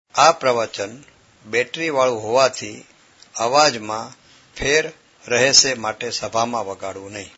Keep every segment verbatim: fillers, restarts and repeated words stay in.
આ પ્રવચન બેટરી વાળું હોવાથી અવાજમાં ફેર રહેશે, માટે સભામાં વગાડવું નહીં.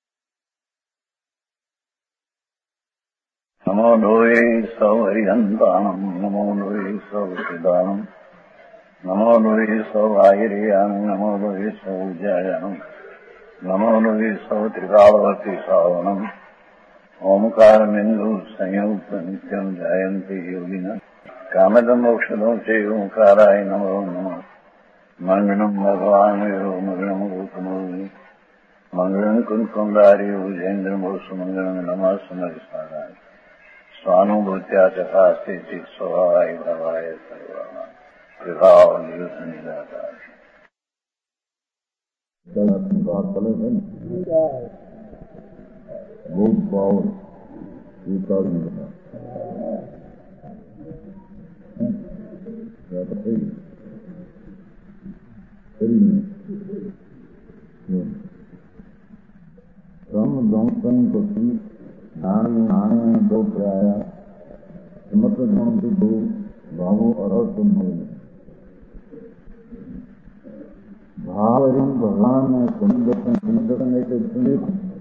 નમો લોહે સૌ હરિહંતાણમ, નમો લોહે સૌ સિદાનમ, નમો લોહે સૌ આયર્યાન, નમો લોહે સૌ જયનમ, નમો લોહે સૌ ત્રિકાળવતી સાવનમ. ઓમકાર બિંદુ સંયુક્ત નિત્યમ જયંતિ યોગિના કામદ મોક્ષદો છે ઓંકારાય નમો નમઃ. મંગળમ ભગવાન વિરો મંગળમ ગોતમોહિ મંગળમ કુંકુંદારી ઉજેન્દ્ર મોક્ષ મંગળમ નમઃ સમર્થાય. સ્વાનુભૂત્યા ચકાસ્તે ચિત સ્વભાવાય ભવાય સર્વમાં વિભાવ નિયુત નિરાકાર. Move forward. You talking about? That's eight. Eight minutes. Yeah. Some don't think to see Nani Nani do Praya. Must don't to do Babu or to move. Bhavarim Bhavan and Sundatan Sundatan Sleep.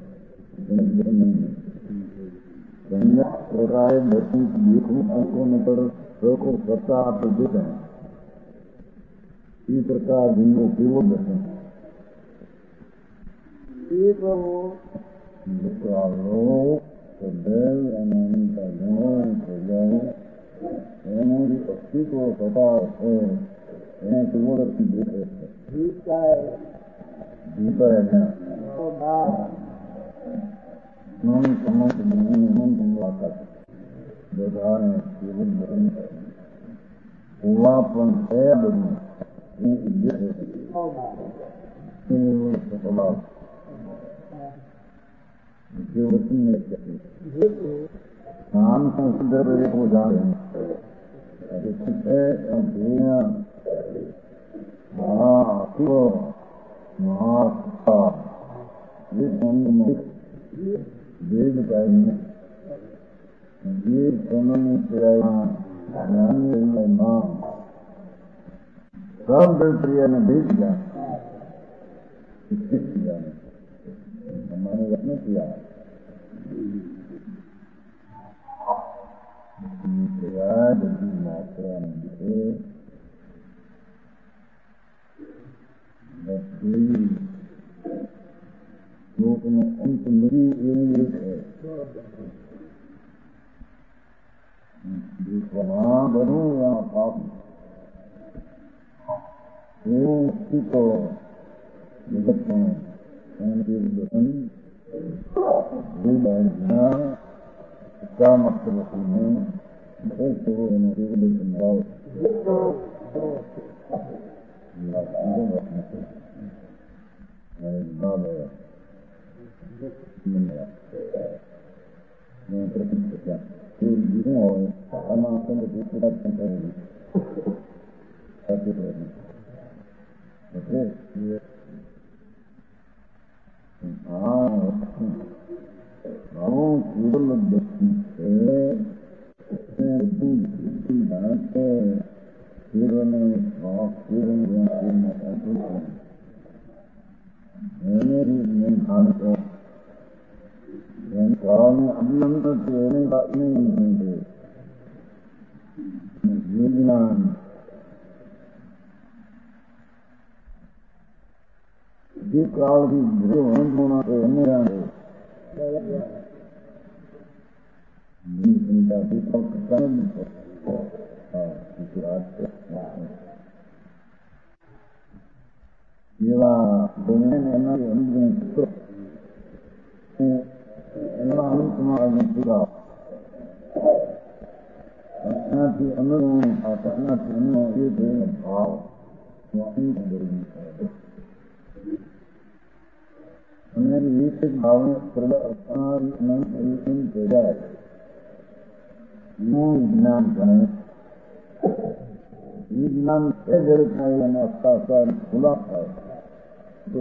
संज्ञा प्रकार दर्शन देखूं अंकों पर को सत्ता प्रदेश है. इस प्रकार जिनको केवल दर्शन एक वो सदैव अनंत ज्ञान प्रज्ञान एवं अस्तित्व सत्ता है केवल दर्शन देख है दीपा है non conosce non conosce vedane जीवन में हुआ पण है बनी ये ये ये सफला जीवन में चाहिए नाम संदर्भ रे को जाने है दुनिया हां तो महान ये मन वेद पाएंगे ये सोनम प्रिया ज्ञान में मां सब प्रिया ने भेज दिया हमारे रखने किया प्रिया जल्दी मात्रा में लोक में अंत मेरी एक है वहाँ बनू यहाँ पाप वो तो जगत में क्या मतलब है मैं प्रतिष्ठा तो जीवन और अनासन के बीच में संपर्क करते रहना ओके ये हाँ आओ केवल दृष्टि से बुद्धि बात है केवल और केवल केवल मेरी मन Bharat dan kalau amanat ini tak ini ini jinan di kalau di bulan mana ini yang ini kita kita kan ah itu ada dia dengan enak yang itu Allah Subhanahu wa taala nanti anu apa nanti anu itu oh wahai dari हमारी विशेष भावना प्रदान नहीं पैदा ज्ञान करें ज्ञान से जरूरत नहीं है आपका सार खुला है तो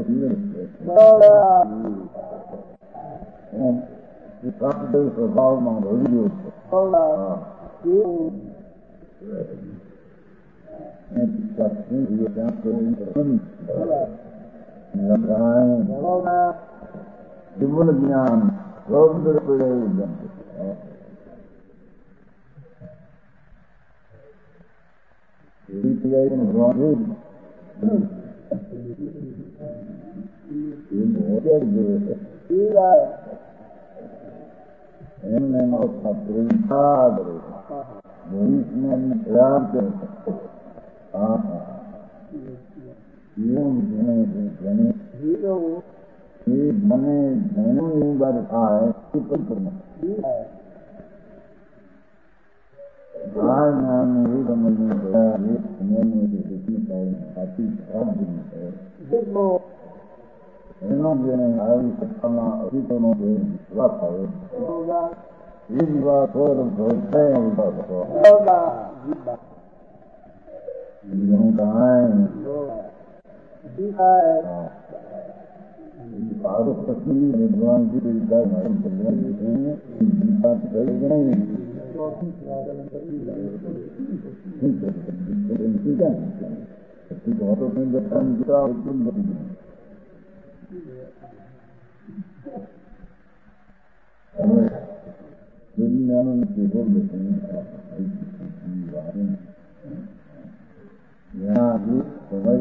प्राप्त स्वभाव में रही विपुल ज्ञान रौद्र पीड़े મને ઘણી વાર થાય એનો જેને આવી સત્તાના અધિકોનો વિશ્વાસ થયો એ વિવાહ થોડો થાય भारत पश्चिमी विद्वान की बात करेगी नहीं यहाँ समय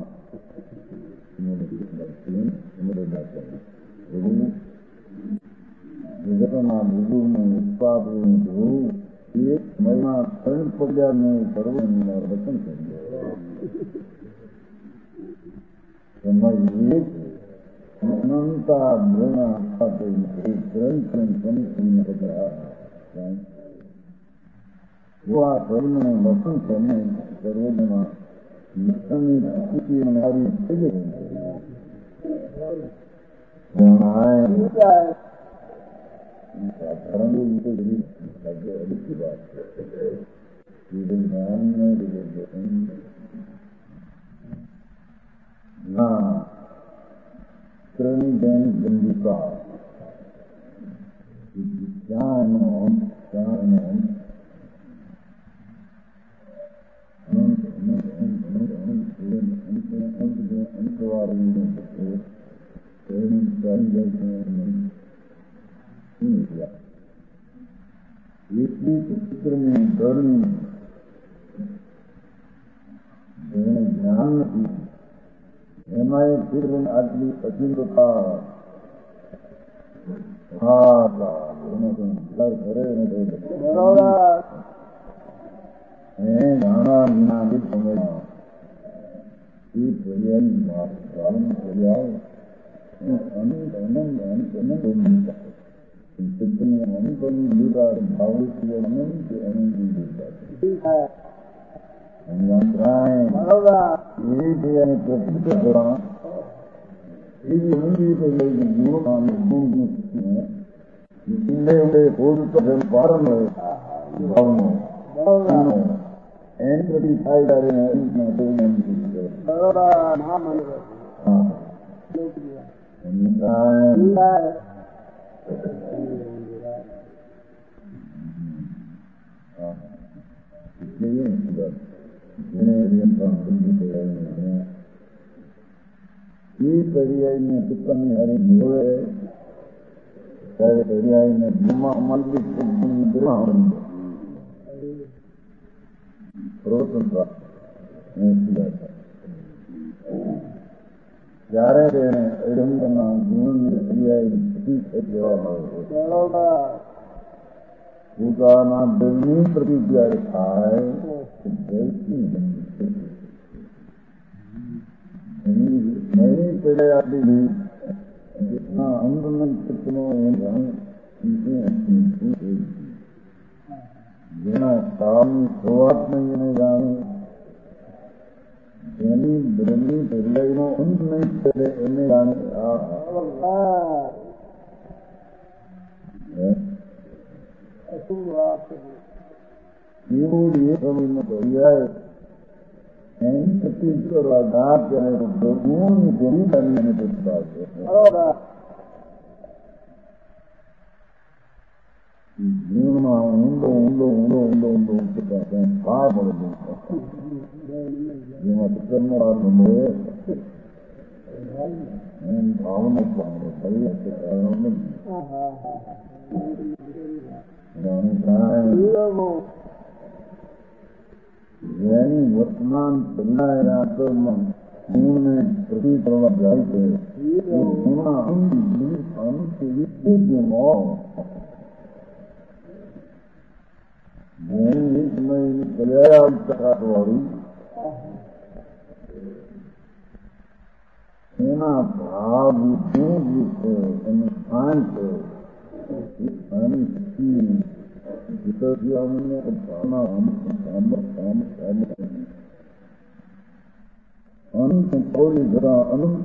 જગતના ભૂલુનું ઉત્પાદન જોવું એ મહિમા ત્રણ પર્યાને સર્વનું વચન કર્યું સમય એક અનંતા ગુણા સાથે ગ્રંથ સંપૂર્ણ બધા જો આ સર્વને વચન કરીને સર્વજમાં મિત્રની સ્થિતિ મારી થઈ ગઈ teranggu itu jadi sebagai akibat. Hidupnya dijadikan. Nah, kerana dan gembira. Jangan, jangan. इसलिए चित्र में धर्म ज्ञान हमारे चित्र में आदमी अचिंता जाना बिना भी समझना पर्याय अनंत अनंत अनंत अनंत कितने अनंत अनंत भाविक अनंत अनंत देता है यात्राएं एक यानी प्रतीक करा एक मंदिर पे लोग गुरु नाम घूमने हैं इतने बड़े कोड तो जब पारन है भावनो भावनो एन प्रति फायदा रहे हैं इतना तो नहीं बड़ा नाम है हाँ यात्राएं इसलिए ये पर्याय में टिप्पणी हरि हुए सारे पर्याय में ब्रह्मा मंदिर ब्रह्म स्वतंत्र જ્યારે તેને અડંગના ગુણની ક્રિયા પોતાના દિલની પ્રતિક્રિયા થાય નહીં પડે આપી અંદરના ચિત્તનો જેના કામની શરૂઆત નહીં એને જાણે જેની બ્રહ્મની પર્યાયનો અંત નહીં કરે એને જાણે એવું એ સમયનો પર્યાય એની શક્તિ કરવા ઘાત કરે તો પ્રભુની જમીદારી એને પૂછતા છે જીવનમાં ઊંડો ઊંડો ઊંડો ઊંડો ઊંડો ઉતરતા થાય કરવા પડે જેમાં ચક્કરમાં મળે એમ ભાવનો પાડે કઈ હશે કારણો નથી જેની વર્તમાન બદલાયેલા આત્મમાં ગુણને પ્રતિ કરવા જાય છે એમાં અનંત વિદ્યુનો જેની એક મહિને કલ્યાણ વાળી એના ભાવ શું છે એનું સ્થાન છે સ્થાની શક્તિ અનંત થોડી જરા અનંત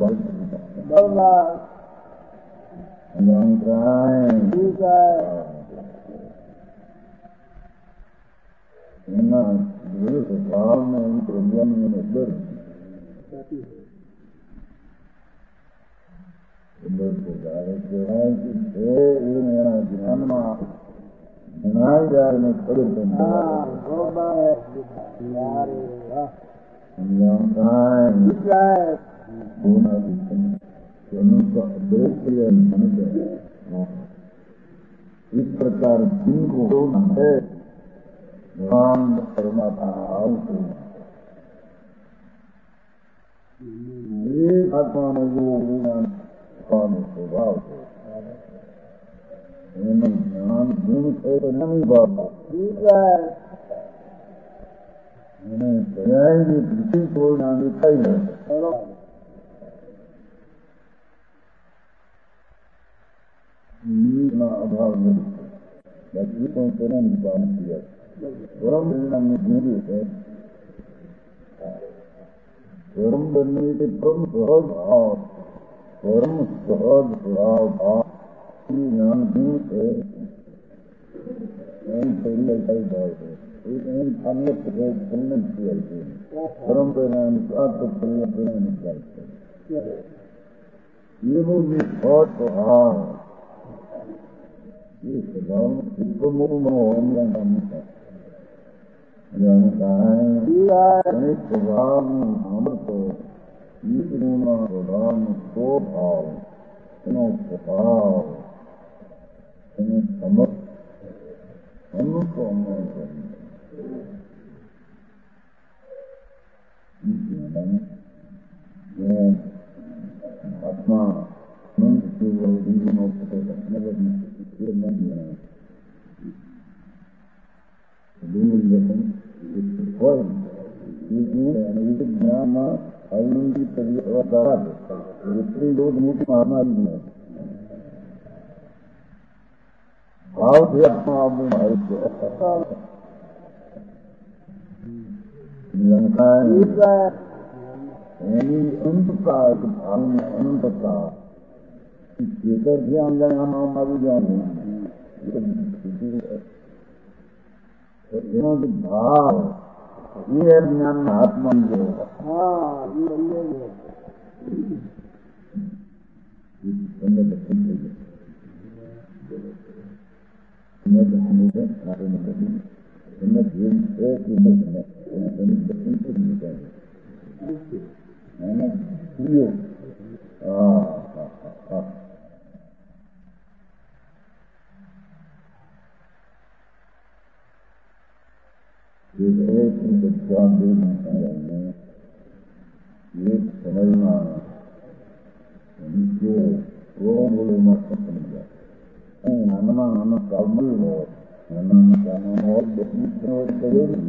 એના ભાવને પ્રોગ્રામને દર એના જ્ઞાનમાં જણાવી જાય ને ખબર इस प्रकार जिनको है भगवान परमात्मा आवश्यक एक आत्मा में जो ज्ञान स्वभाव है ज्ञान गुण है तो नहीं बात दयाएंगे किसी को ज्ञान दिखाई है अभाव नहीं बाकी कोई तेरा निकाल किया गरम में मेरे है गरम बनने के परम सहज भाव परम सहज भाव भाव ज्ञान गुण है भाव है अन्य कल्याण किया परम परिणाम प्राप्त परिणाम निकालते ये वो बहुत भाव ये स्वभाव स्वभाव अमृत स्वभाव स्वभाव स्वभाव समर्थ अमृत आत्मा अनंत केवल जीवनों को ज्ञान अवलंबी रोज मोटी महामारी है भाव से आत्मा अनंतता भाव में अनंतता चेतर ध्यान हम हमारी जाने भाव ये ज्ञान आत्मा जो एक समझना जो वो बोले मत समझा नाना नाना कामल हो नाना नाना और करेंगे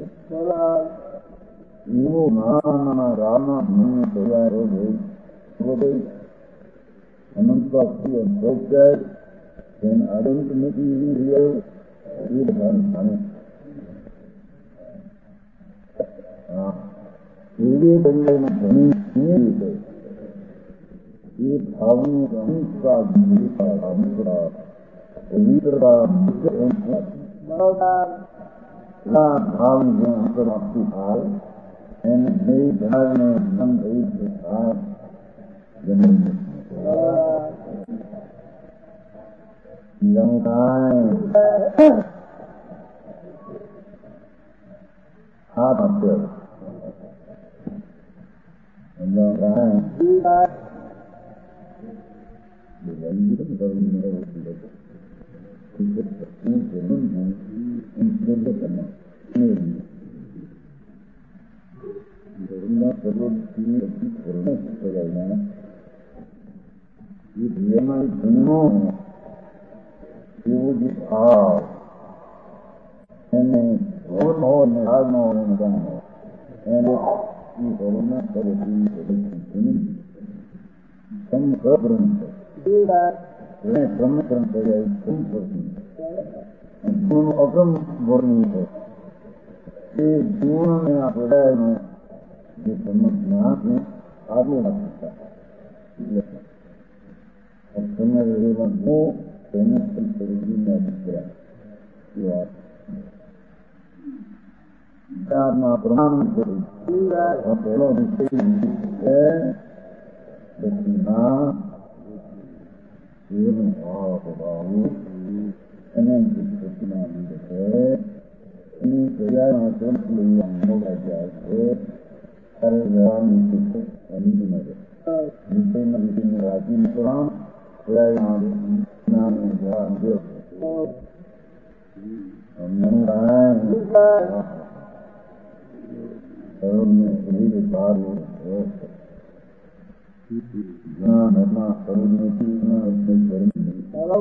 वो नाना नाना राना मन तैयार हो गई हो गई अनंत हो जाए अनंत में ये ध्यान ये बंदे में धनी नहीं है ये भावनी का का हमका पवित्रता ना भाव जो अंतर आपकी भाव एन नई ध्यान में मन गई के साथ जन्म लंकाएं आप आपको अकम वर्णी है ये जीवन में आप हृदय में ये समझना में आगे बढ़ सकता है और समय रहेगा वो कहने से शरीर में अधिक है आत्मा प्रमाण और पहला विषय है दक्षिणा एवं भाव अनंत दक्षिणा है ini saya masuk peluang moga jasa kerjaan itu ini benar. Ini nanti lagi orang saya ada nama dia. Mengenai kalau ini baru nah memang kalau ini kalau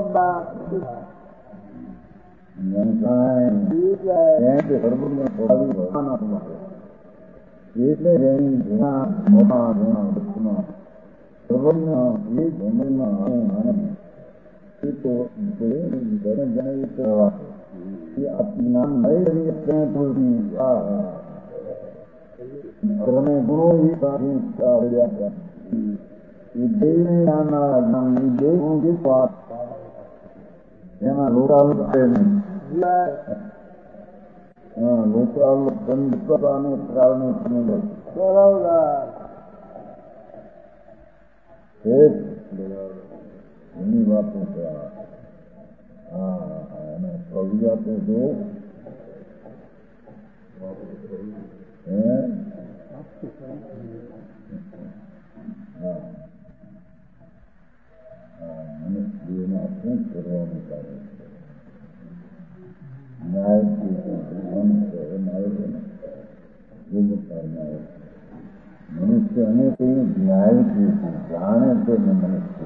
yang lain, yang berbunyi bagi mana pun. Ini yang jangan motor jangan berguna. Berbunyi ini berbunyi mana? Itu boleh jangan jangan itu. Ini apna naik itu boleh. Ah, kerana guru ini tadi ada. Ini mana yang ini mungkin kuat. Yang lokal ini. हाँ local बंद कराने कराने सुनेंगे कराऊंगा एक इन्हीं बातों से हाँ ना कभी जाते दो हैं हाँ हाँ मैंने ये ना अपने करवाने का न्याय की मन से न्याय वो करना है मनुष्य अनेक न्याय की जाने से न मनुष्य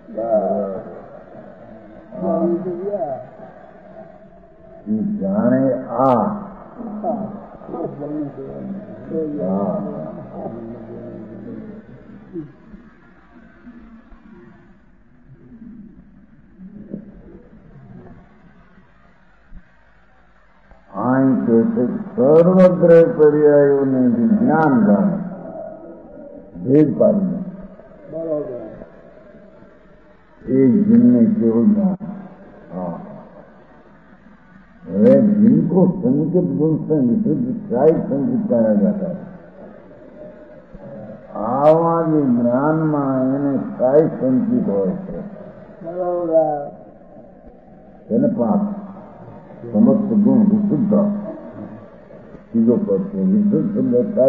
जाने आ आएंगे तो सर्वग्रह पर्यायों ने भी ज्ञान जाने भेद पाने एक दिन में केवल ज्ञान वे जिनको संकेत गुण से विशुद्ध चाय संकेत कहा जाता है आवाज ज्ञान में काय संकेत हो पाप समस्त गुण विशुद्ध चीजों पर विशुद्ध सुंदरता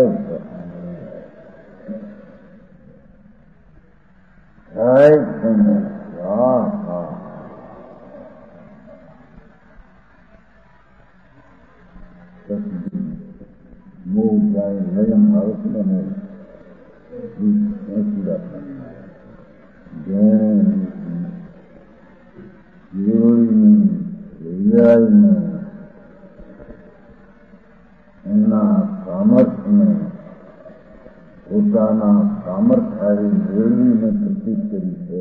मोह जाए लयम भारत में એના સામર્થ્યને પોતાના સામર્થ્ય મેળવીને પ્રતીત કરી છે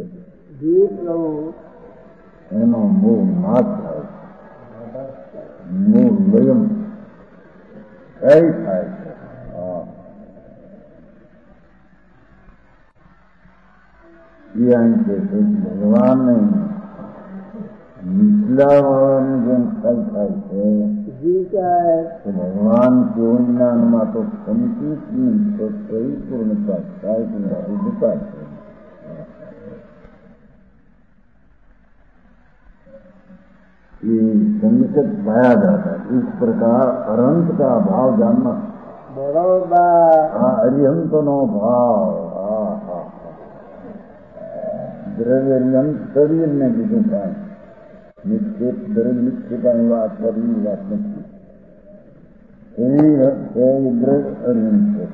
એનો મોહ નાશ થાય મોહ લયમ કઈ થાય છે એ અહીં છે ભગવાનને નીચલા વાળાની જેમ કઈ થાય છે तो भगवान के ज्ञान में तो संकेत नहीं तो परिपूर्णता काय शुद्धता ये संकेत पाया जाता है। इस प्रकार अनंत का भाव जानना બરોબર. આ અરિહંત નો ભાવ. હા હા દ્રવ્ય અરિહંત શરીર ને બીજું કાંઈ નિશ્ચિત દ્રવ્ય નિશ્ચિતાની વાત કરવી વાત નથી. શરીર છે દ્રવ્ય અરિહંત છે.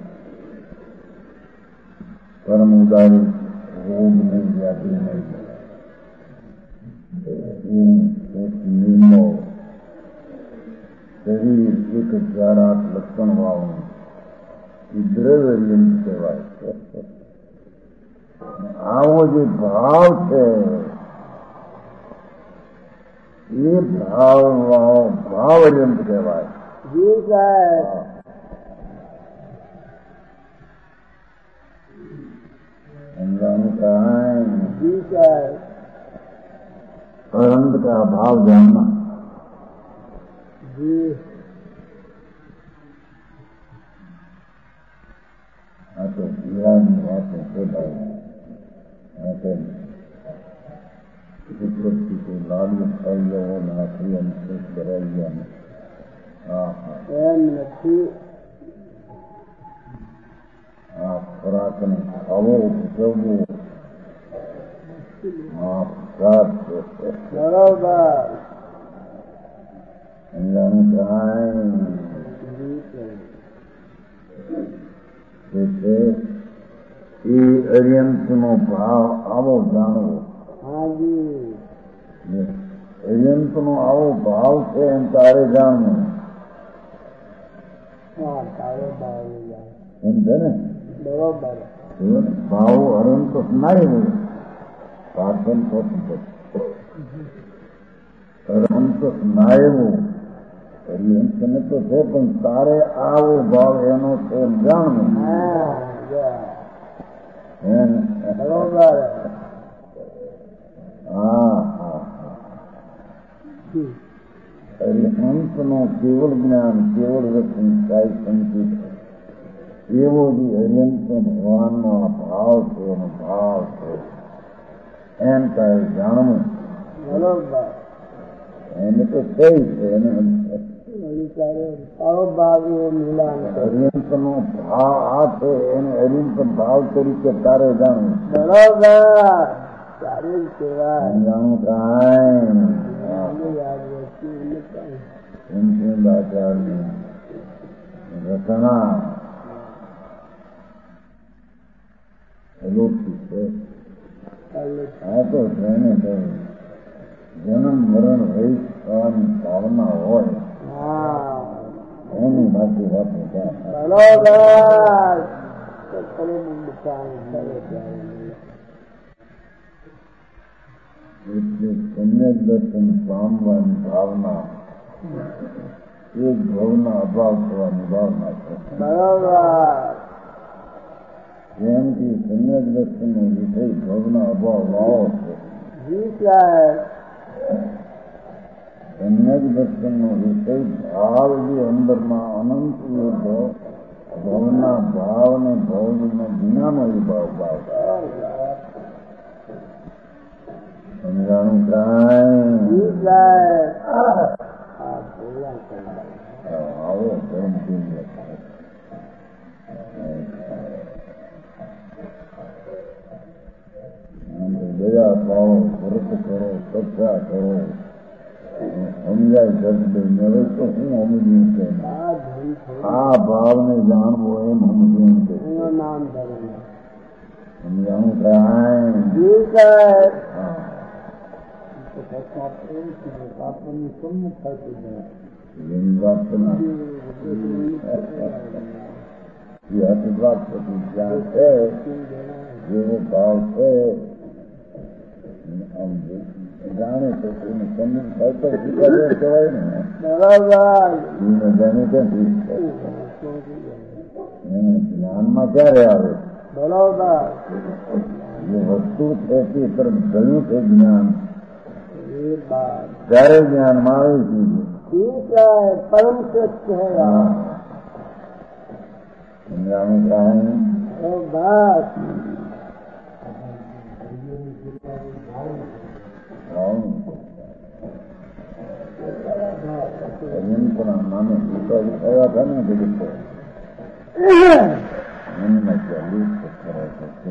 પરમ ઉદારી રોગ નહીં વ્યાધિ નહીં નિર્મો શરીર એક હજાર આઠ લક્ષણ વાળું એ દ્રવ્ય અરિહંત કહેવાય. આવો જે ભાવ છે એ ભાવ ભાવ અરિહંત કહેવાય. જી સાહેબ. समझाने का है जी साहब. अनंत का भाव जानना जी. हाँ तो ईरानी बातों से हाँ तो उपलब्धि को लालू खाइए वो नाथी हमसे कराइए. हाँ हाँ एम નથી. આ ખોરાકને ખાવો ભજવવો આ પ્રસાદ છે. બરોબર. સમજાનું કાંઈ છે એ અરિયંતનો ભાવ આવો જાણવો. અરિયંતનો આવો ભાવ છે એમ તારે જાણવું. એમ છે ને. બરોબર. ભાવ અનંત સ્નાયુ સાધન અનંત સ્નાયુ અરિહંત તો છે પણ તારે આવો ભાવ એનો છે એમ જાણવું. બરોબર. હા હા અરિહંત નો કેવળ જ્ઞાન કેવળ વ્યક્તિ કાંઈ સંકિત એવો જે અરિહંત ભગવાનનો આ ભાવ છે એનો ભાવ છે એમ કાંઈ જાણવું. બરોબર. એને તો થઈ છે એને અરિહંત નો ભાવ આ છે એને અરિહંત ભાવ તરીકે તારે જાણવું. બરોબર. જાણવું કાંઈ રચના અલોકી છે. આ તો જેને જન્મ મરણ રહી થવાની ભાવના હોય એની બાકી વાત એટલે સમ્યક દર્શન પામવાની ભાવના એક ભાવના અભાવ થવાની ભાવના છે. બરાબર. જેમ કે સમ્યક દર્શન નો વિષય ભાવના અભાવ લાવો છે. સમ્યક દર્શન નો વિષય ભાવ જે અંદરમાં અનંત ભાવના ભાવ ને ભાવના વિનાનો એ ભાવ ભાવ સમજાણું કાંઈ આવો ધર્મ દયા પાવો વ્રત કરો સત્તા કરો સમજાય જગદઈ હવે તો શું સમજ્યું છે આ ભાવને જાણવો એમ સમજ્યું છે. સમજાણું કાંઈ આપણને સમ્મુખ થતું એની વાત વાત થતી જ્યાં છે જેવો ભાવ છે જાણે તો એને સમ્મુખ થાય તો કહેવાય ને. બરાબર. જાણે ક્યાંથી એને જ્ઞાનમાં ક્યારે આવે. બરાબર. જે વસ્તુ છે તે તરફ ગયું છે જ્ઞાન ત્યારે જ્ઞાનમાં આવી છે. પરમ શ્રેષ્ઠ છે. સમજાણું કાંઈ અરિહંતના નામે થયા હતા ને જગત એમના ચાલીસ પથ્થર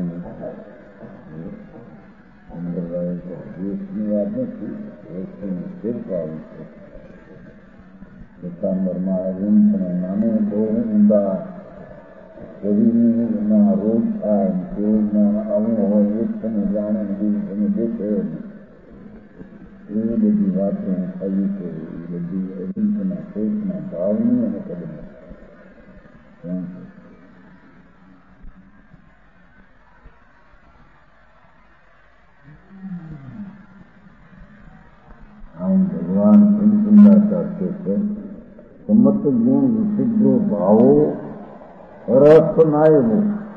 અંદર રહે છે. દેશની વાત નથી, દેશની ફેરફાર છે. સપ્ટેમ્બરમાં અરવિંદના નામે બહુ ઊંડા શરીરના રોગ થાય, તેવું જ્ઞાન આવું હોય એ તમે જાણે બીજું તમે દેખો એવી બધી વાતો થઈ છે. એ બધી અરવિંદના કોઈકના ભાવની અને કદમ આમ ભગવાન સંકુંડા છે સમર્થ ગુણ વિશુદ્ધો ભાવો રસ નાયવો.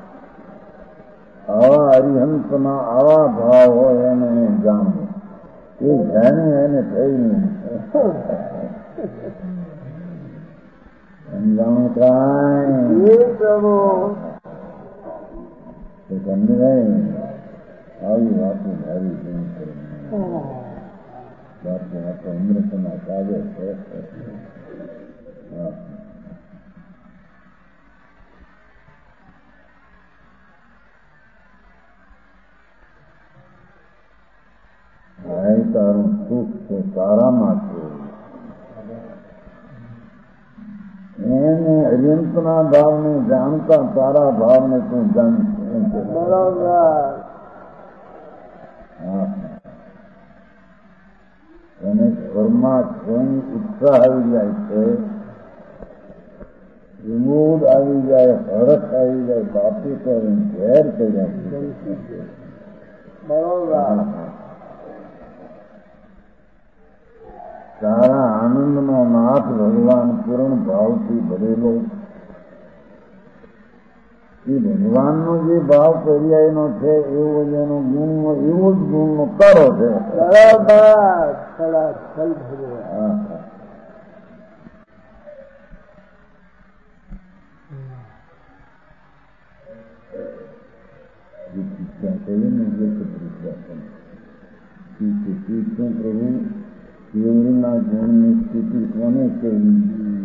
આવા અરિહંતના આવા ભાવ હોય એને જાણવું, એ જાણે એને થઈ નહીં સમજાણું કાંઈ સમજાય. આવી વાતો ભાવી નહીં કરે વાતો વાતો અમૃતના કાવ્ય છે. તારું સુખ છે તારામાં છે. એને અર્યંતના ભાવને જાણતા તારા ભાવને તું જાણશે. બરાબર. એને ઘરમાં કોઈ ઉત્સાહ આવી જાય છે, વિમોદ આવી જાય, હરખ આવી જાય, બાપી તો ઘેર થઈ જાય. બરોબર. તારા આનંદનો નાથ ભગવાન પૂર્ણ ભાવથી ભરેલો, એ ભગવાનનો જે ભાવ પર્યાયનો છે એવો જ એનો ગુણનો એવો જ ગુણનો કરો છે. પ્રભુ કેવળના ગુણની સ્થિતિ કોને કહેવી?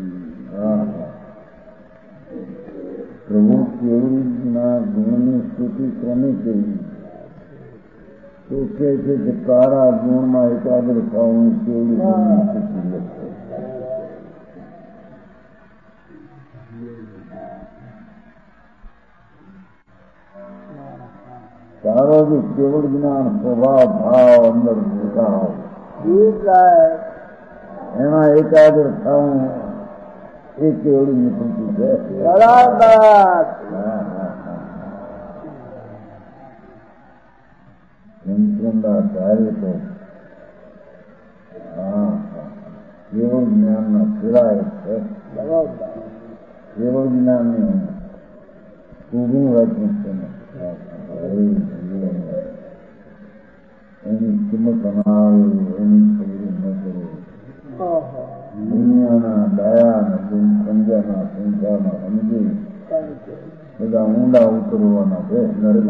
પ્રભુ કેવળના ગુણની સ્થિતિ કોને કહેવી? તો કહે છે કે તારા ગુણમાં એકાગ્ર થવું કેવળી ગુણની સ્થિતિ લખે. તારો જે કેવળ જ્ઞાન સ્વભાવ ભાવ અંદર ભૂતા એમાં એકાગ્ર થવું એ કેવડી નીકળતી છે. સંતોંડા ધારે તો હા કેવળ જ્ઞાનના ફેરાય છે. કેવળ જ્ઞાનને ઊભું રાખ્યું છે. એની કિંમત અનાવી એની ખબરી ન કરો. દુનિયાના દયા સંજ્ઞાના સંસારના સમજી બધા ઊંડા ઉતરવાના છે.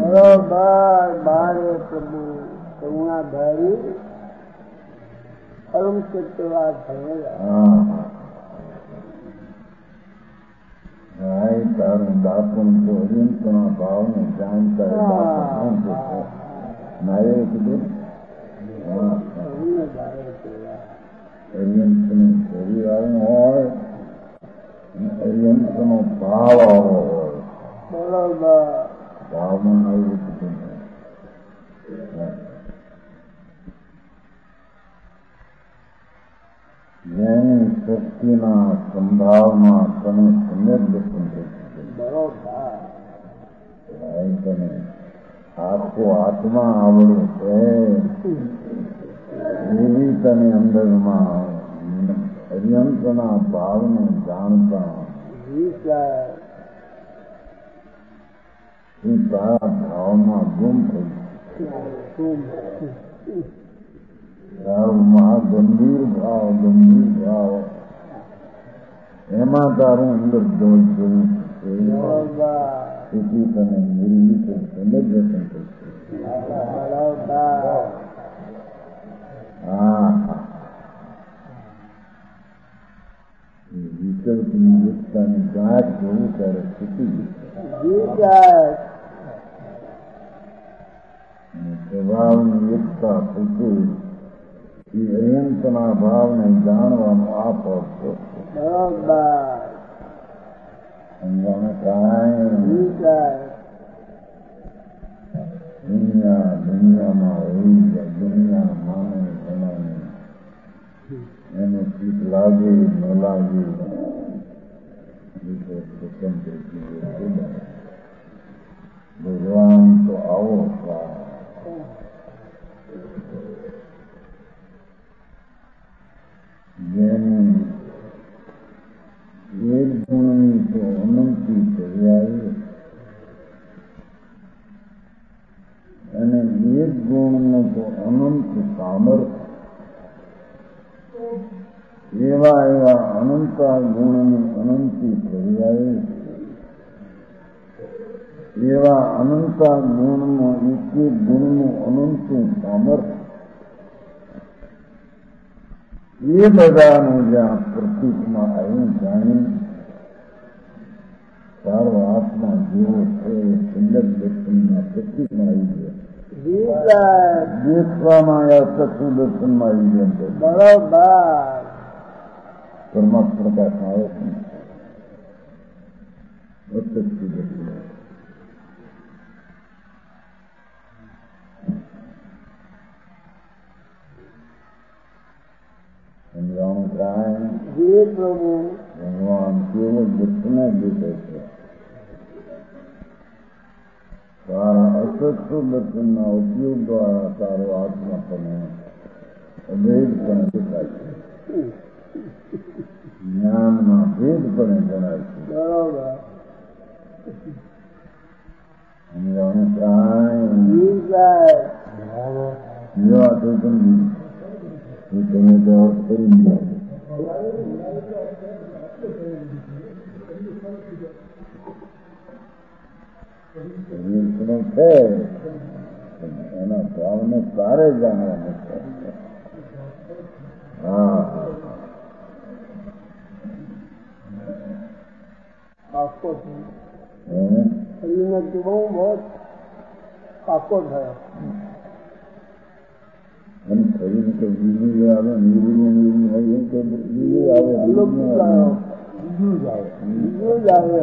બારે પ્રભુ કરુણાધારી પરમ સત્યવાદ ભાઈ તારું દાપણ તો અર્યંતના ભાવને જાણતા નાયે કીધું અર્યંતનું શરીર આવું હોય અને અર્યંતનો ભાવ આવો હોય. બરાબર. ભાવમાં આવ્યું કીધું જેની શક્તિના સંભાવમાં તમે સમ્યક દર્શન કરી શકો. બરોબર. તમે આખો આત્મા આવડું છે એવી તને અંદરમાં અર્યંતના ભાવને જાણતા એ તારા ભાવમાં ગુમ થઈ તારું ગંભીર ભાવ ગંભીર ભાવ એમાં તારું અંદર જોઈ જોયું તેથી તને નિર્મિત સમજન કરશે. હા વિષય વિકલ્પની એકતાની ગાંઠ જોવું ત્યારે છૂટી અને સ્વભાવની એકતા પૂછે એ અયંતના ભાવને જાણવાનો આ પડતો સમજાને કાંઈ દુનિયા દુનિયામાં હોય જાય દુનિયા માને જણાને એને ચીત લાગે ન લાગે સ્વતંત્ર ભગવાન તો આવો જેની એક ગુણની તો અનંતી તૈયારી અને એક ગુણનું તો અનંત સામર્થ્ય એવા એવા અનંતા ગુણની અનંતી પર્યાય એવા અનંતા ગુણનો એક એક ગુણનું અનંતું સામર્થ્ય એ બધાનું જ્યાં પ્રતીકમાં આવ્યું જાણી તારો આત્મા જેવો છે સુંદર દર્શનના પ્રતીકમાં આવી ગયા દેખવામાં આવ્યા ચક્ષુ દર્શનમાં આવી ગયા બરોબર પરમાત્મા પ્રકાશ આવે છે ચક્ષુ દર્શન સમજાણું કાંઈ ભગવાન કેવળ દર્શન જ દેખે છે તારા અચક્ષુ દર્શનના ઉપયોગ દ્વારા તારો આત્મા તમે અભેદપણે દેખાય છે જ્ઞાનમાં ભેદપણે જણાય છે સમજાણું કાંઈ જેવા તો સમજી એ તમે તો અર્થ કરી દીધો છે એના ભાવને તારે જાણવાનું છે હા પાકો થયો બહુ બહુ પાકો થયો એમ થયું કે બીજું આવે નીરું નીરું હોય એમ કે બીજું આવે બીજું જ આવે બીજું જ આવે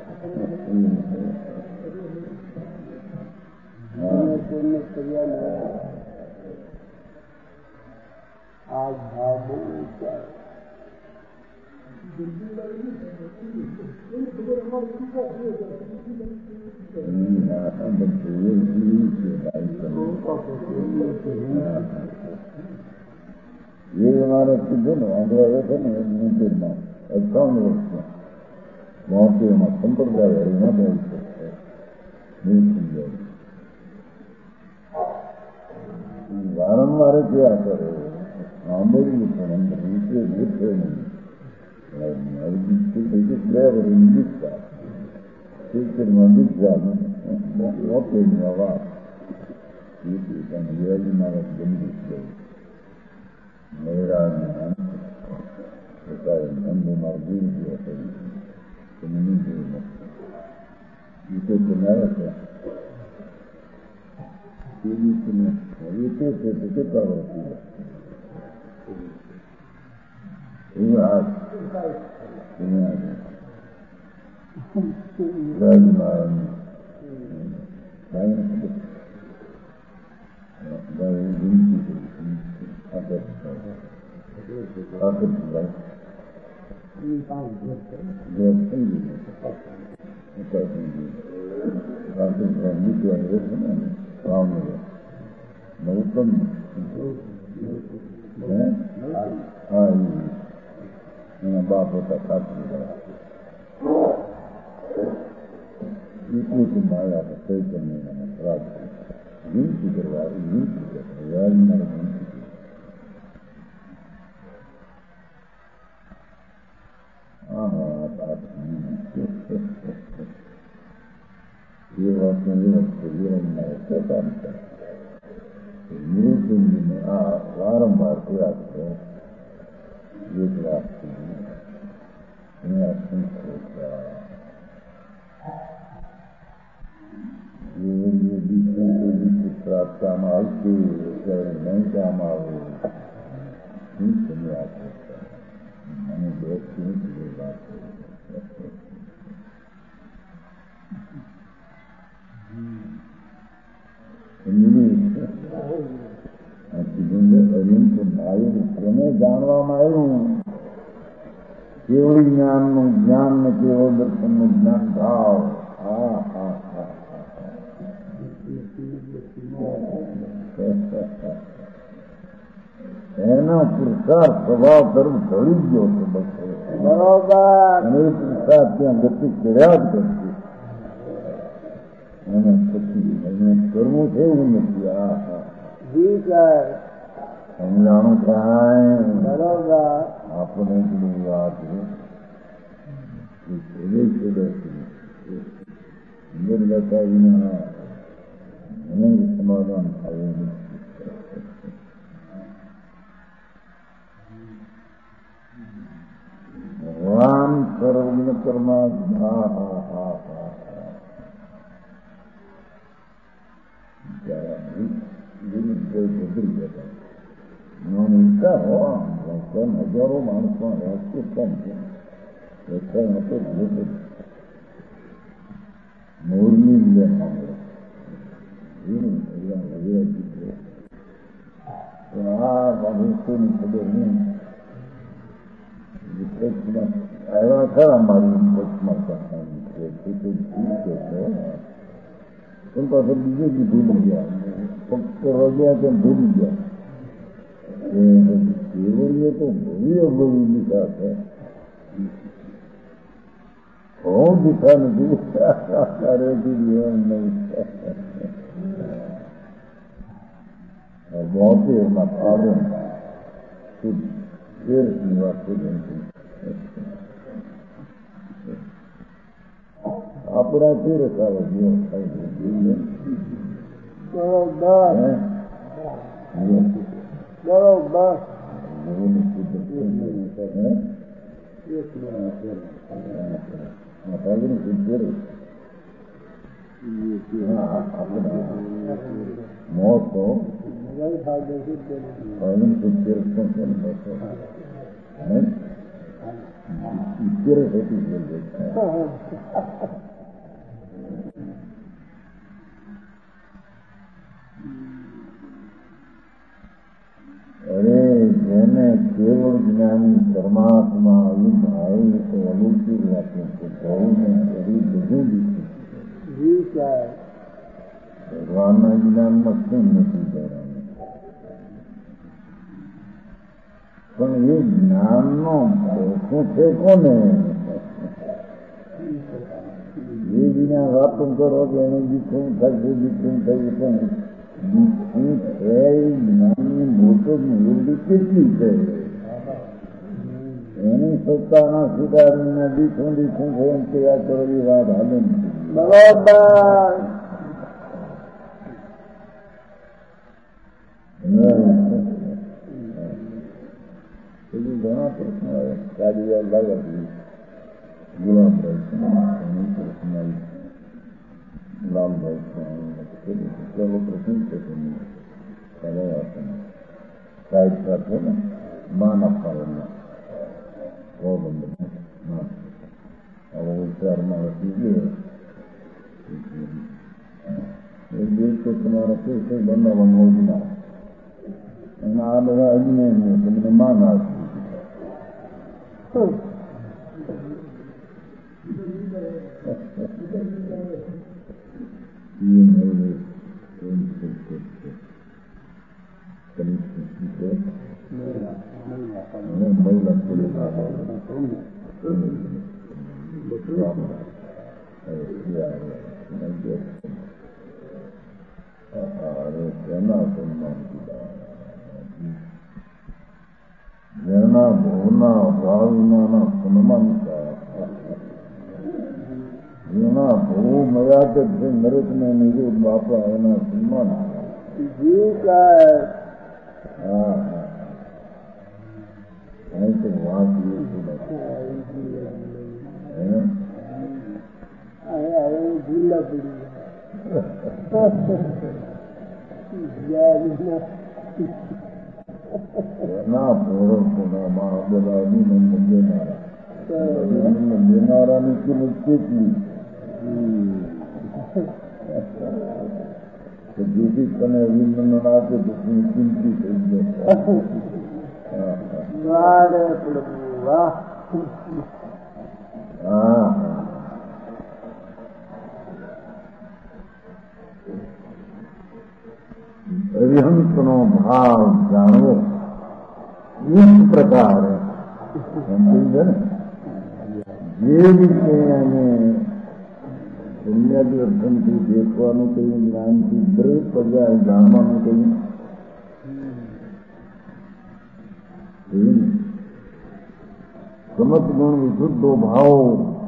આ ભાવ બહુ ઊંચા એ મારે કીધું ને વાંધો આવે છે ને મંદિરમાં અઠાવન વર્ષમાં મોતીમાં સંપ્રદાય હરિમાં બહુ છે વારંવાર ક્યાં કરે સાંભળ્યું પણ અંદર રીતે દેખે નહીં બે વર્ષ દીકતા શિક્ષણમાં દીકરા મોતીની અવાજ વેદમાં ગંદી છે મહિલાને અંદરમાં ભૂલ ગયો તમે નહીં જોયું એ તો બનાવે છે એ તો છે તો કેટલા વર્ષ એવું હાથ રાજમારણ વિનંતી નૌતમ હા એના બાપ હતા સાચી વિકૃતિ માયા ચૈતન્ય ખરાબ વિનંતી કરવા વિનંતી કરવા રાજમાર્ગ વિનંતી ये बात नहीं है जीवन में ऐसा निरुद्ध में आ वारंवार प्रयास है एक लाख રસ્તામાં આવતી ત્યારે લંકામાં આવું શું તમે આપો મને બે શું વાત એને જાણવામાં આવ્યું કેવળી જ્ઞાનનું જ્ઞાન ને કેવળ દર્શનનું જ્ઞાન ભાવ હા હા હા એનો પુરુષાર્થ સ્વભાવ તરફ ઢળી ગયો છે બરોબર અને એ પુરુષાર્થ ત્યાં ગતિ કર્યા જ કરશે એને પછી એને કરવું છે એવું નથી હા હા સમજાણું થાય બરોબર આપણે પેલી વાત અંદર બતાવીને એને સમાધાન થાય ભગવાન સર્વજ્ઞ પરમાત્મા હા હા હા બદલી ગયા નોનતા હો હજારો માણસો રાજકોટ કમ છે મોરની લે આ બાબતોની ખબર નહીં આવ્યા ખરા મારી પક્ષમાં પણ પાછળ બીજે બી ભૂલી ગયા ફક્ત રહ્યા તેમ ભૂલી ગયા કેવળીએ તો ભવ્ય ભવ્ય દિશા છે બહુ દિશા નથી બોતેરમાં ફાળો તેરસની વાત સુધી આપણા તેરસ આવે જીવન થાય બરોબર મોટો અરે જેને કેવળ જ્ઞાની પરમાત્મા આવું ભાઈ તો અલૌકિક વાતો છે બહુને કરી બધું ભગવાનના જ્ઞાનમાં કેમ નથી જવાનું પણ એ જ્ઞાનનો શું છે કોને એ વિના વાતો કરો કે એને દીઠું થશે દીઠું થયું પણ દીઠું છે જ્ઞાનની મોટો મૂર્તિ કેટલી છે એની સત્તાના સુધારીને દીઠું દીઠું છે એમ તૈયાર કરેલી વાત હાલે બરોબર ઘણા પ્રશ્નો કાઢી લાગી ગુલામભાઈ પ્રશ્ન લાલભાઈ પેલો પ્રશ્ન છે સાહેબ સાથે ને માન આપવા પોરબંદર હવે વિચારમાં વધી ગયો એ દિવસો તમારા પૈસે બનાવવાનું યોજના અને આ બધા અજ્ઞાનીઓ તમને માન આપી જેના ભવના ભાવિના સન્માનતા જેના ભવ મર્યાદ છે નરેશને નિરુદ્ધ બાપા એના સન્માન હા હા અહીં તો વાત ના પૂરો પૂરામાં બધા અભિનંદન દેનારા અભિનંદન દેનારાની કિંમત કેટલી જેથી તને અભિનંદન આપે તો તું કિંમતી થઈ જાય. હા અરિહંતનો ભાવ જાણવો इस प्रकार समझे ने જે રીતે એને દુનિયાથી દર્શનથી દેખવાનું કહ્યું, જ્ઞાનથી દરેક પર્યાય જાણવાનું કહ્યું. સમત ગુણ વિશુદ્ધો ભાવ.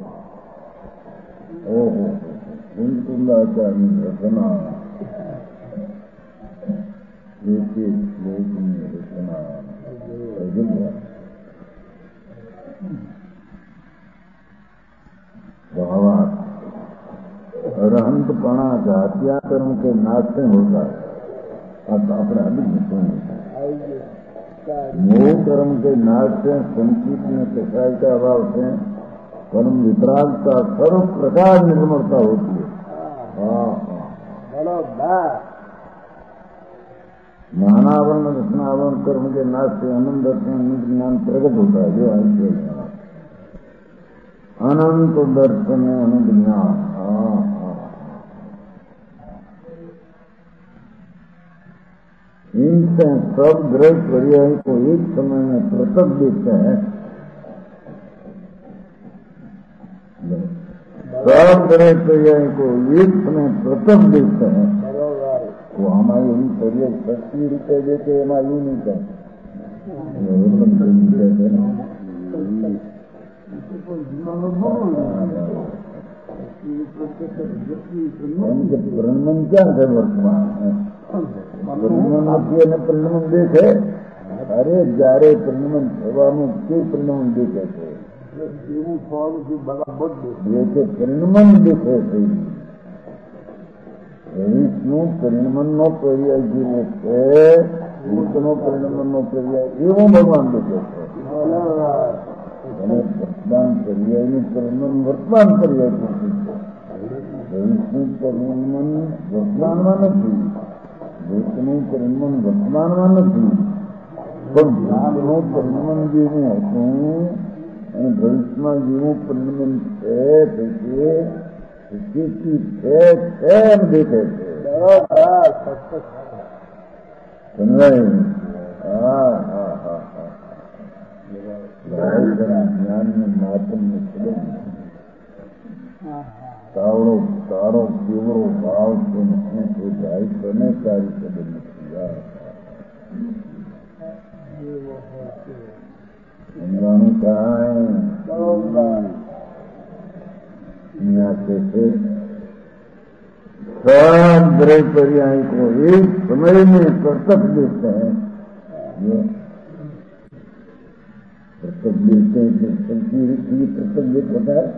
ઓહો કુંતુલાચાર્યની રચના, એક એક શ્લોકની રચના अरहंतपणा जात्या कर्म के नाश से होता है. अब अपने अभी मोह कर्म के नाश से, संचित में कसाई का अभाव से कर्म वितराग का सर्व प्रकार निर्मलता होती है. हाँ हाँ ज्ञानावरण रचनावरण कर्म के नाश से अनंत दर्शन अनंत ज्ञान प्रकट होता है. जो अनंत दर्शन है अनंत ज्ञान. इनसे सब ग्रह पर्याय को एक समय में पृथक देखते हैं. सब ग्रह पर्याय को एक समय पृथक देखते हैं. वो हमारी यही पर्याय सस्ती रूपये देते, हमारी यू नहीं कहते. परिणमन क्या है वर्तमान परिणमन આપીએ ને પરિણમન દેખે. અરે જયારે પરિણમન થવાનું તે પરિણમન દેખે છે, એવું થવાનું છે બરાબર દેખે પરિણમન દેખે છે. વિષ્ણુ પરિણમનનો પર્યાય જેવો છે, ભૂતનો પરિણમનનો પર્યાય એવો ભગવાન દેખે છે. અને વર્તમાન પર્યાયનું પરિણમન વર્તમાન પર્યાય પૂરતું છે. વિષ્ણુ પરિણમન વર્તમાનમાં નથી, ભૂતનું પરિણમન વર્તમાનમાં નથી, પણ ભૂતનું પરિણમન જેવું હતું અને ભવિષ્યમાં જેવું પરિણમન છે તેથી છે એમ દેખે છે. સમજાય? હા હા હા હા જ્ઞાનનું માતમ નથી. તાવડો તારો કેવડો ભાવ છે નથી તો જાય તને સારી ખબર નથી. સમજાણું કાંઈ यहाँ से सब ग्रह पर्याय को एक समय में प्रत्यक्ष देखते हैं. प्रत्यक्ष देखते हैं कि चलती रीति प्रत्यक्ष देख होता है.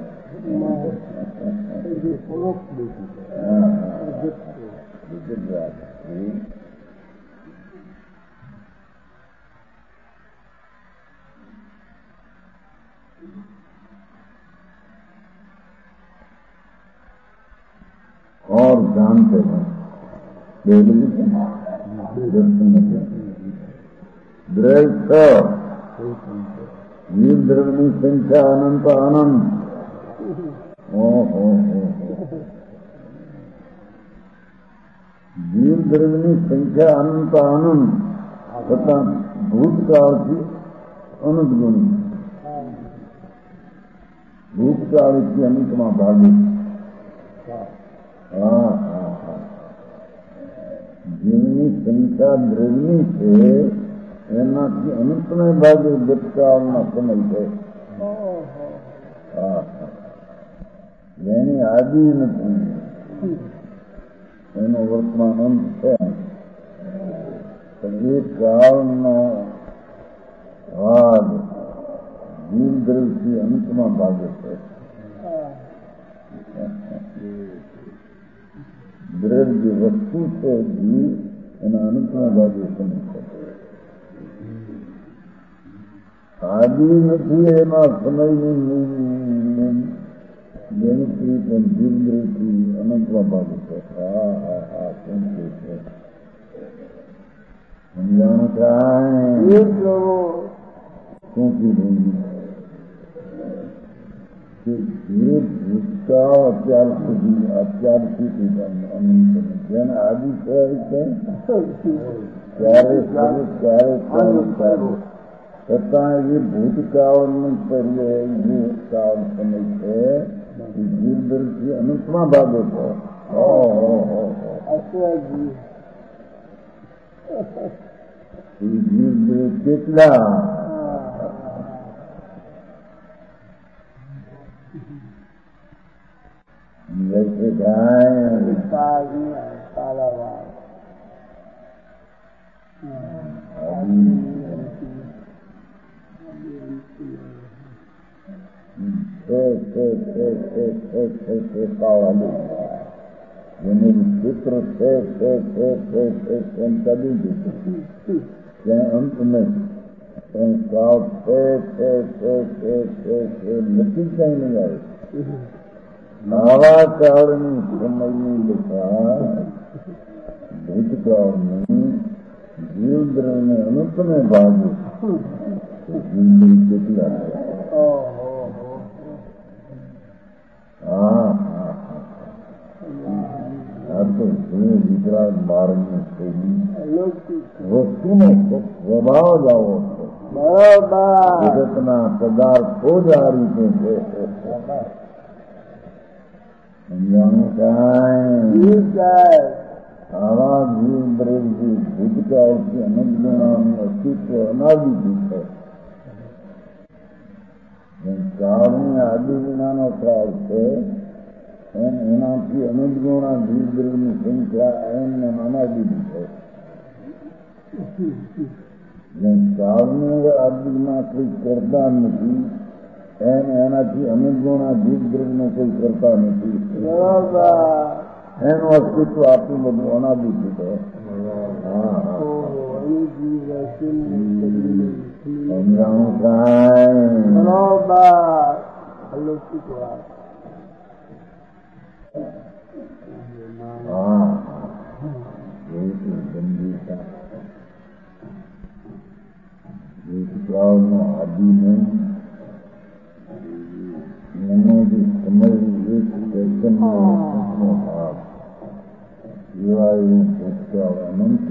और जानते हैं द्रव्य ये द्रव्य संख्या अनंत आनंद. जीव द्रव्य संख्या अनंत आनंद तथा भूतकाल की अनंत गुणी. भूतकाल की अनंतमा भागी. हाँ हाँ हाँ जीवनी संख्या द्रव्यनी છે એનાથી અનંતમય ભાગે ગતકાળના સમય છે. હા એની આદિ નથી, એનો વર્તમાન અંત છે. પણ એ કાળનો ભાગ જીવ દ્રવ્યથી અંતમાં ભાગે છે. द्रव्य वस्तु से भी એના અનંતમાં બાજુ સમય આદિ નથી એમાં સમયની ગણતરી પણ જીવદ્રથી અનંતમાં બાજુ છે. હા હા હા કેમ કે છે સમજાણું થાય શું કીધું કે જે ભૂતકાળ અત્યાર સુધી અત્યારથી અનંત જેને આદિ કહેવાય છે ત્યારે ત્યારે ત્યારે છતાં એ ભૂતકાળનું પર્યાય ભૂતકાળ સમય છે એ જીવદરથી અનંતમાં ભાગે છે. એ જીવદર કેટલા જૈસે જેનું સૂત્ર છે છે છે છે છે એમ ચાલી જતું ત્યાં અંત નહીં પણ કાળ છે છે છે છે છે છે નથી કઈ નહીં આવે. આવા કાળની સમયની દશા ભૂતકાળની જીવદ્રને અનુપને ભાગે જીવદ્ર કેટલા હા હા આ તો જે ગુજરાત માર્ગની શૈલી વસ્તુનો સ્વભાવ જ આવો છે. જગતના પદાર્થો જ આ રીતે છે. સમજાણું કાંઈ આવા જીવ બ્રેવથી ભૂતકાળથી અનંત ગણાનું અસ્તિત્વ અનાદિથી છે. કાળની આદિ વિનાનો કાળ છે એમ એનાથી અનંત ગુણા જીવ બ્રેવની સંખ્યા એમને અનાદિથી છે. કાળની આદિમાં કોઈ કરતા નથી એમ એનાથી અનંત ગુણા જીવ બ્રેવને કોઈ કરતા નથી. એનું અસ્તિત્વ આટલું બધું અનાદિથી છે. સમજાણું કાંઈ હા ગંભીરતા ભૂતકાળનો આદિ નહીં એનો જે સમય એક દર્શનનો ભાગ એવા એવું ભૂતકાળ અનંત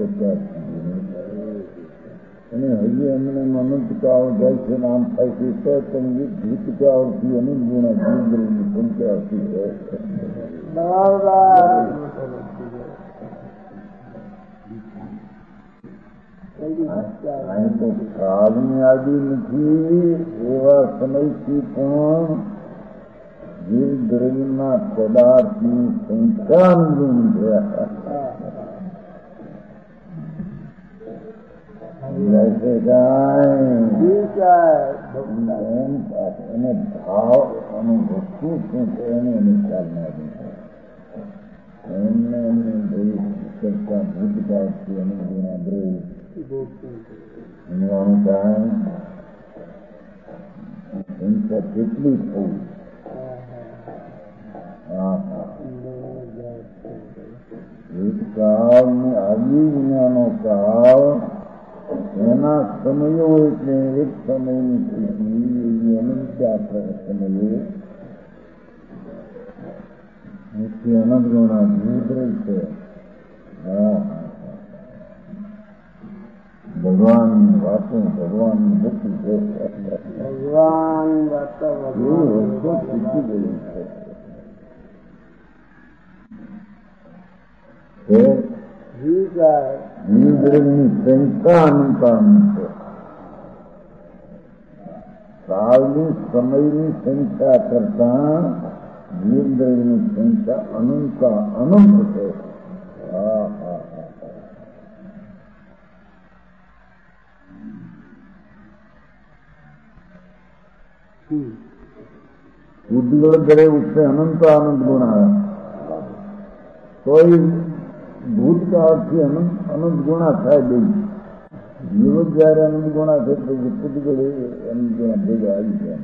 અને હજી એમને અનંતકાળ જાય છે નામ થાય છે તો તમે ભૂતકાળથી અનંત ગુણા જીવની સંખ્યા હતી છે. અહીં તો કાળની આદિ નથી એવા સમયથી પણ જીવ દ્રવ્યના પદાર્થની સંખ્યા અનુગુણ છે. એને ભાવ અને વસ્તુ શું છે એને એને ખ્યાલ ના એમને એમને ભૂત કરતા ભૂતકાળથી અને ગુણા દ્રવ્ય એનું કારણ સંખ્યા કેટલી થઈ. હા હા ભૂતકાળ ને આદિ વિનાનો કાળ એના સમયો એટલે એક સમયની સ્થિતિ અનંત સમયે અનંત ગુણા જીવદ્રવ્ય છે. હા ભગવાનની વાતો ભગવાનની ભક્તિ છે. ભગવાન વસ્તુ શીખી ગયું છે. જીવદ્રવ્યની સંખ્યા અનંત અનંત છે. કાળની સમયની સંખ્યા કરતા જીવદ્રવ્યની સંખ્યા અનંત અનંત છે. હા હા उद्गल करे उससे अनंत आनंद गुण है. कोई ભૂતકાળથી અનંત અનંત ગુણા થાય બે જીવો જયારે અનંત ગુણા થાય તો પુદ્ગળ અનંત ગુણા ભેગા આવી જાય.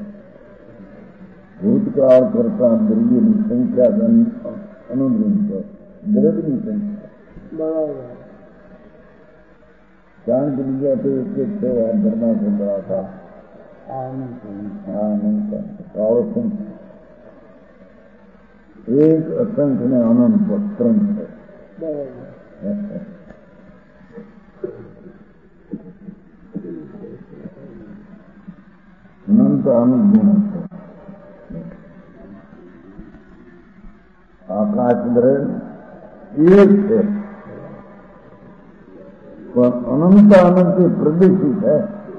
ભૂતકાળ કરતા દ્રવ્યની સંખ્યા અનંત ગુણ છે, દ્રવ્યની સંખ્યા બરાબર. કારણ કે બીજા તો એક એક છે આ ધર્મા સંભળાતા એક અસંખ્ય ને અનંત ત્રણ છે. અનંત અનંત ગુણ છે. આકાશ દ્રવ્ય એક છે પણ અનંત અનંત પ્રદેશી છે.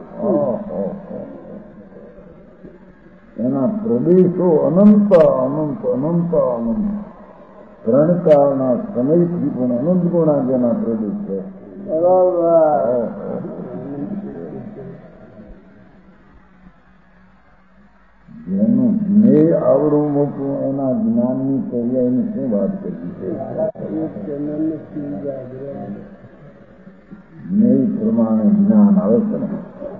એના પ્રદેશો અનંત અનંત અનંત અનંત ત્રણ કાળના સમયથી પણ અનંત ગુણા જેના પ્રદેશ છે. જેનું જ્ઞેય આવડું મોટું એના જ્ઞાનની તૈયારીની શું વાત કરી છે. જ્ઞેય પ્રમાણે જ્ઞાન આવે છે ને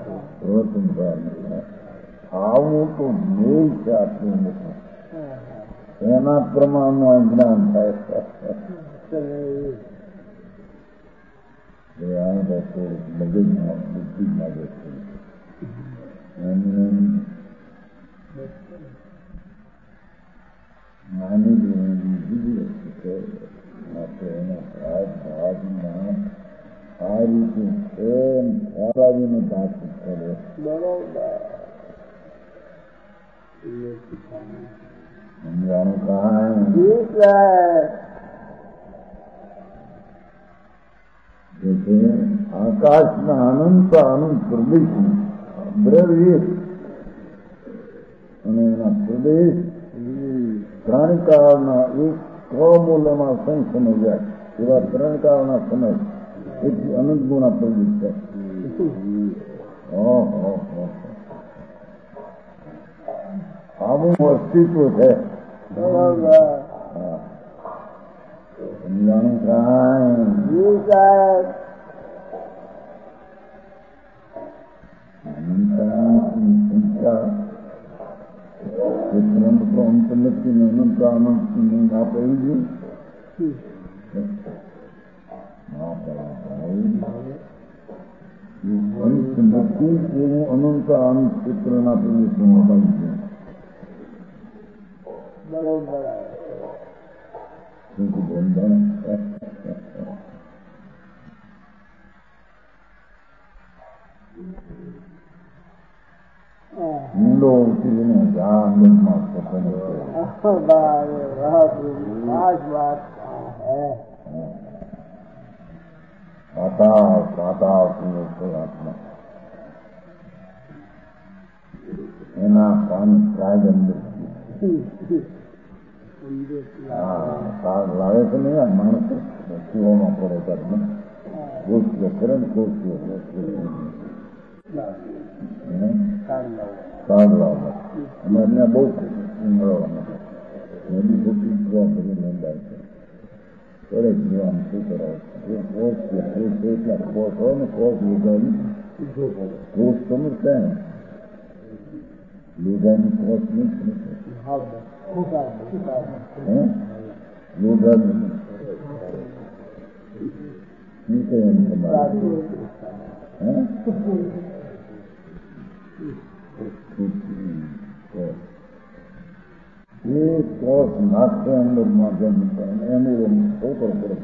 આવું તો જ્ઞેય છે આટલું મોટું એના પ્રમાણમાં જ્ઞાન થાય. મગજમાં બુદ્ધિ માગે છે નાની બીજી વસ્તુ છે આપણે એના ભાગ ભાગમાં આ રીતે એમ ખરાવીને વાતચીત કરે. સમજાણું કાંઈ આકાશના અનંત અનંત પ્રદેશ દ્રવ્ય અને એના પ્રદેશ ત્રણ કાળના એક કમૂલમાં સંઘ સમજાય એવા ત્રણ કાળના સમય એથી અનંત ગુણા પ્રદેશ છે. આવું અસ્તિત્વ છે. સમજાણું કાંઈ સંખ્યા અંત નથી ને અનંત અનંત આપેલું અંત નથી એવું અનંત અનંત ક્ષેત્રના પ્રદેશમાં અપાયું છે. બરોબર ઊંડો ઉતરીને જાનમાં પસંદ આત્મા એના પાણી કાગ અંદર કાગ લાવે છે નહીં આ માણસ કુવામાં પડે ત્યારે ગોષ્ઠીઓ કરે ને ગોષ્ઠીઓ કાગ લાવવા અમે અહીંયા બહુ મળવાના નદી ખોટી જોવા બધી લંબાય છે કરે જીવાનું શું કરાવે કોષ છે એટલા કોષ હોય ને કોષ લીધાની કોષ તમે ક્યાં લીધાની કોષ નહીં લીધાની શું કહે તમારે એ કોષ નાખશે અંદરમાં જેમ એનું છોકરો કરે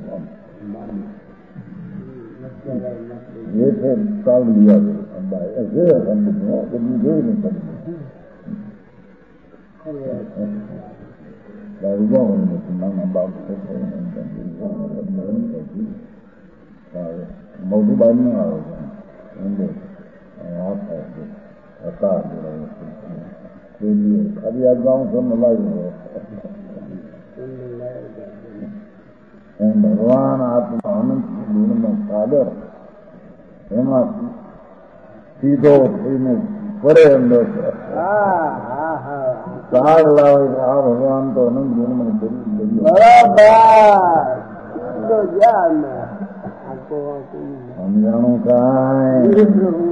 એ છે કાવડી આવે અંબાય જે બધું જોઈ ને તમે ઉભાવાનું નથી નાના બાપ મોટું બાદ ન આવે છે હાથ થાય હતા ખાલી આ ગાઉં તમને લાવી એમ ભગવાન આત્મા અનંત ગુણનો સાગર એમાં સીધો થઈને પડે અંદર સાગ લાવે આ ભગવાન તો અનંત ગુણમાં બરાબર સમજાણું કાંઈ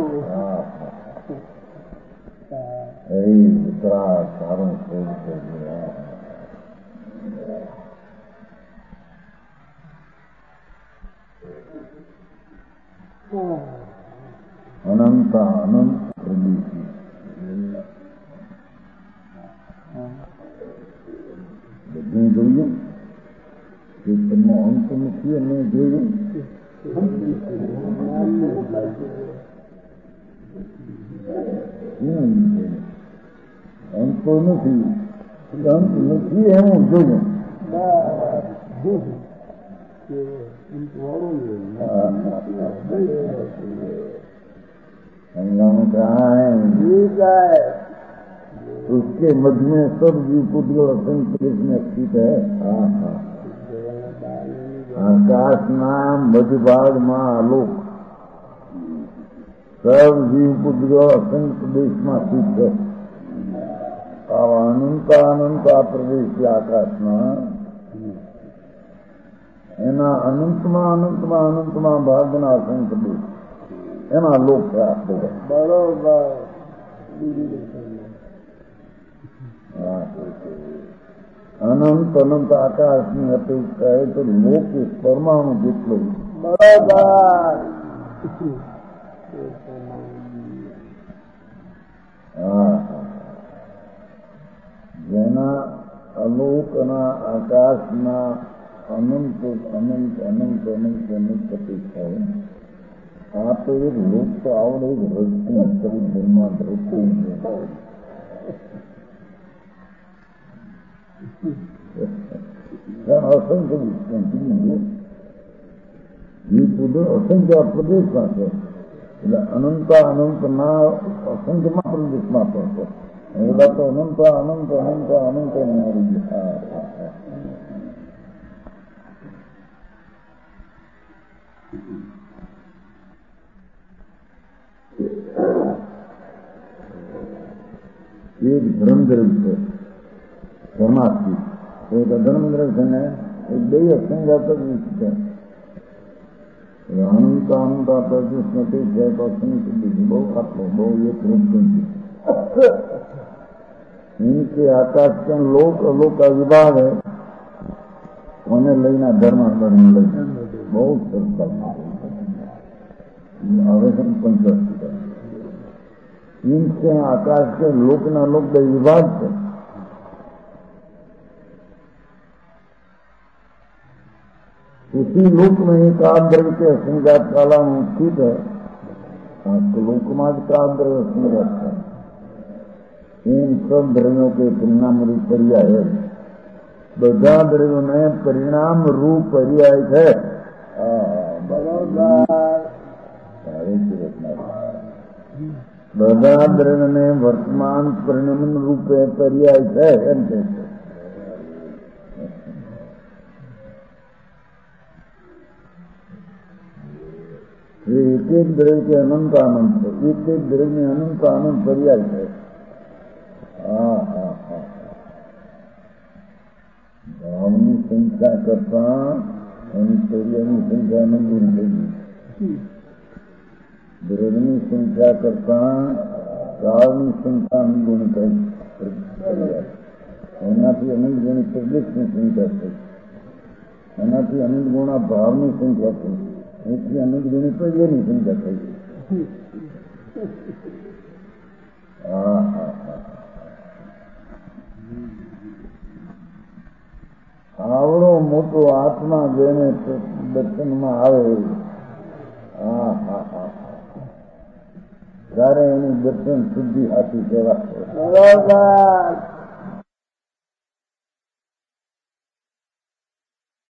એ ઉતરા સારું શોધ છે. અનંત અનંત પ્રદેશી બધું જોયું કે તમે અંત નથી અને જોયું અંત તો નથી અંત નથી એવું જોયું. उसके मध्य में सब जीव पुद्गल असंख्य देश में स्थित है. आकाश ना मध्य भाग में आलोक सब जीव पुद्गल असंख्य देश में स्थित है. अनंत अनंत आ प्रदेश आकाश में એના અનંતમાં અનંતમાં અનંતમાં ભાગના અસંખ્ય દેશ એના લોક પ્રાપ્ત થાય. બરોબર. અનંત અનંત આકાશની અપેક્ષા એ તો લોક પરમાણુ જેટલો. બરોબર. હા જેના અલોકના આકાશના અનંત અનંત અનંત અનંત અનંત અપેક્ષાઓ આ તો એક લોક તો આવડે જ રજતું ચૌદ જન્મમાં રજતું અસંખ્ય એ પુત્ર અસંખ્ય પ્રદેશમાં છે એટલે અનંત અનંતના અસંખ્યમાં પ્રદેશમાં પડતો એવા તો અનંત અનંત અનંત અનંત મારી એક ધર્મદ્રવ છે ધર્માસ્તી એક અધર્મદ્રવ છે ને એ બે અસંગાત જ છે. અનંત અનંત પ્રદેશ નથી છે તો અસંખ્ય બીજું બહુ આટલો બહુ એક રૂપ નથી. इनके आकाश के लोक अलोक का विभाग है उन्हें लेना धर्म धर्म लेना बहुत सरकार आवेदन पंचायत इनसे आकाश के लोक न लोक का विभाग है. उसी लोक में एक आद्रव्य के असंगात काला स्थित है. लोक में आद्रव्य असंगात है. इन सब द्रव्यों के परिणाम रूप पर्याय है. બધા દ્રવ્યોને પરિણામ રૂપ પર્યાય છે. બધા દ્રવ્યને વર્તમાન પરિણામ રૂપે પર્યાય છે એમ કે છે. એક એક દ્રવ્ય કે અનંત આનંદ છે. એક એક દ્રવ્ય અનંત આનંદ પર્યાય છે. હા હા હા ભાવની સંખ્યા કરતા એની પર્યાયની સંખ્યા અનુકૂળ થઈ ગઈ. દ્રવ્યની સંખ્યા કરતા કાળની સંખ્યા અનુગુણ થઈ. એનાથી અનંત ગુણી પ્રદેશની સંખ્યા થઈ. એનાથી અનંત ગુણા ભાવની સંખ્યા થઈ. એથી અનંત ગુણી પર્યાયની સંખ્યા થઈ. હા હા હા આવડો મોટો આત્મા જેને દર્શનમાં આવે હા હા હા ત્યારે એની દર્શન શુદ્ધિ આપી કહેવાય. બરાબર.